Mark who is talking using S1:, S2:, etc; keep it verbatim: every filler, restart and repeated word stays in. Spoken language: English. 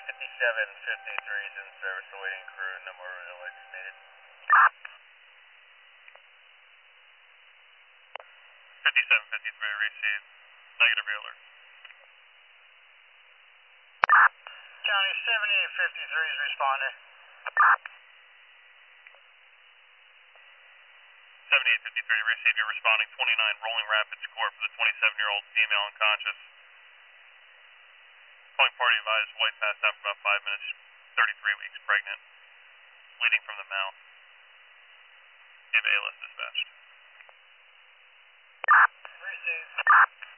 S1: fifty-seven fifty-three is in service, awaiting crew, no more alerts needed. fifty-seven fifty-three received, negative alert. County seventy-eight fifty-three is responding. seventy-eight fifty-three, received, you're responding twenty-nine Rolling Rapids Court for the twenty-seven-year-old female unconscious. Calling party advised, white passed out for about five minutes, thirty-three weeks pregnant, bleeding from the mouth. Give A L S dispatched. Received.